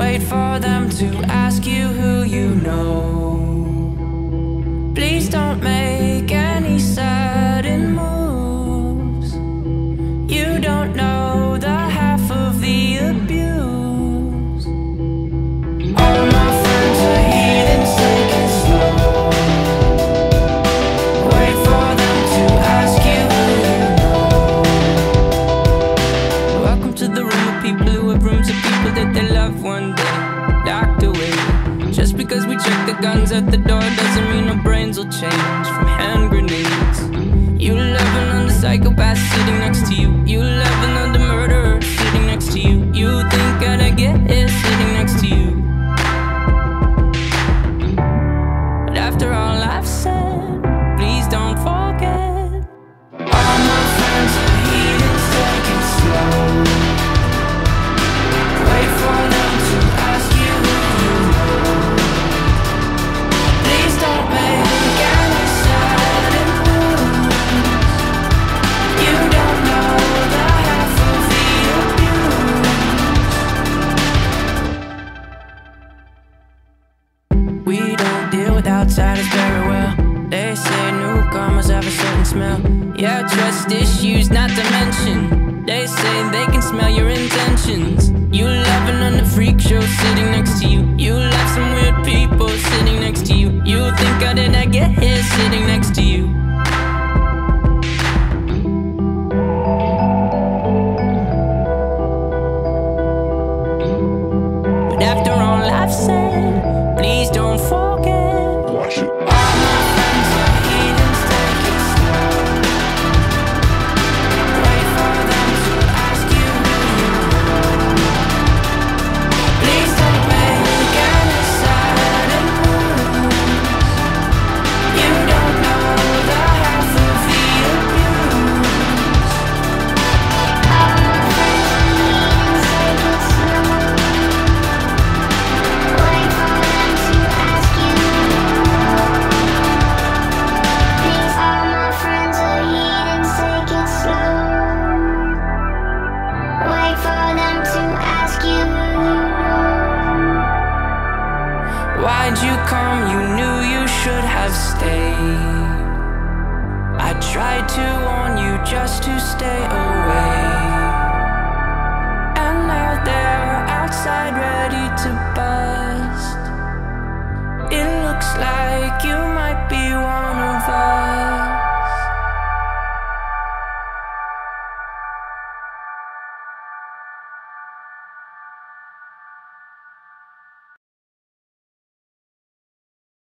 wait for them to ask you who you know. Please don't make any sudden moves. You don't know the half of the abuse. All my friends are heathens, take it slow. Wait for them to ask you who you know. Welcome to the room of people who have rooms of people that they love one day locked away. Just because we check the guns at the door doesn't mean our brains will change from hand grenades. You loving on the psychopath sitting next to you. You loving on the murderer sitting next to you. You think I'd get here sitting next to you. But after all I've said, please don't forget. All my friends are heathens, take it slow. Wait for them to ask you who you know. Please don't make any sudden moves. You don't know the half of the abuse. We don't deal with outsiders very well. They say newcomers have a certain smell. Yeah, trust issues not to mention. They say they can smell your intentions. You loving on the freak show sitting next to you. You love some weird people sitting next to you. You think how did I get here sitting next to you? But after all I've said, please don't forget. Watch it. All my friends are heathens, take it slow. Wait for them to ask you who you know. Please don't make any sudden moves. You don't know the half of the abuse. All my friends are heathens, take it slow. Wait for them to ask you who you know. Please, all my friends are heathens, take it slow. Wait for them to ask you who you know. Why'd you come? You knew you should have stayed. I tried to warn you just to stay away.